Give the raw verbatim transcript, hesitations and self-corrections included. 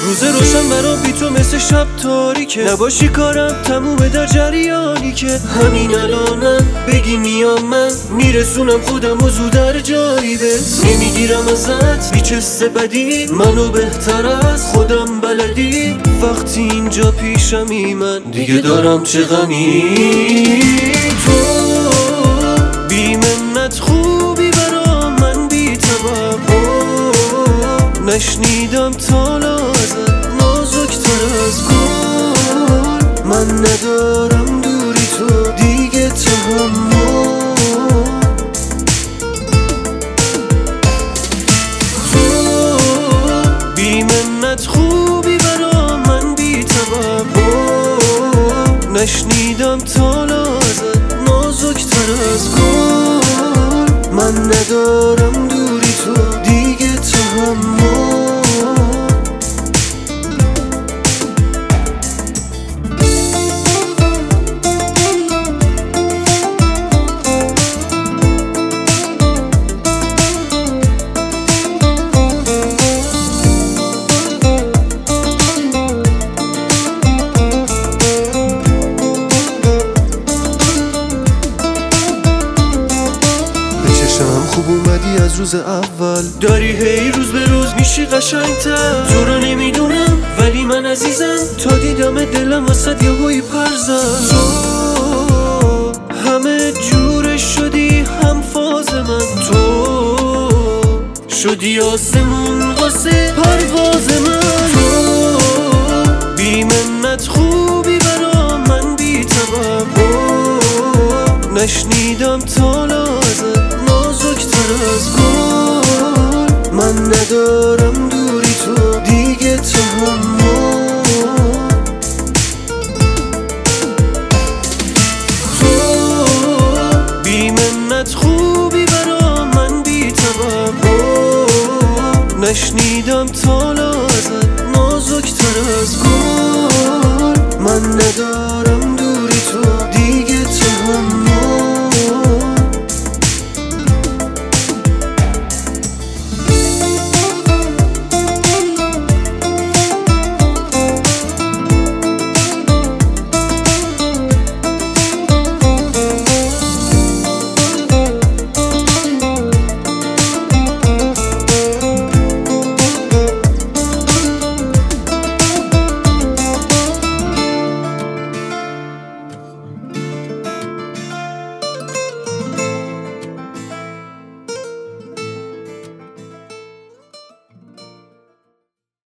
روز روشن برام بی تو مثل شب تاریکه، نباشی کارم تمومه در جریانی که همین الانم بگی میام من میرسونم خودم و زود در جایی بس نمیگیرم ازت هیچ حس بدی، منو بهتر از خودم بلدی وقتی اینجا پیشمی من دیگه دارم چه غمی. تو بی منت خوبی برا من بی توقع، نشنیدم تالا ازت نازکتر از گل، من ندارم دوری تو دیگه تحمل. تو بی منت خوبی برا من بی توقع، نشنیدم تالا ازت نازکتر از گل، من ندارم دوری تو دیگه تحمل. خوب اومدی از روز اول، داری هی روز به روز میشی قشنگتر. تو رو نمیدونم ولی من عزیزم تا دیدم دلم واسد یه هوی پر زد. تو همه جورش شدی هم فاز من، تو شدی آسمون واسه پرواز من. تو بی منت خوبی برا من بی توقع، نشنیدم تالا ازت نازکتر از گل، من ندارم دوری تو دیگه تحمل. تو بی منت خوبی برا من بی توقع، نشنیدم تالا ازت نازکتر از گل،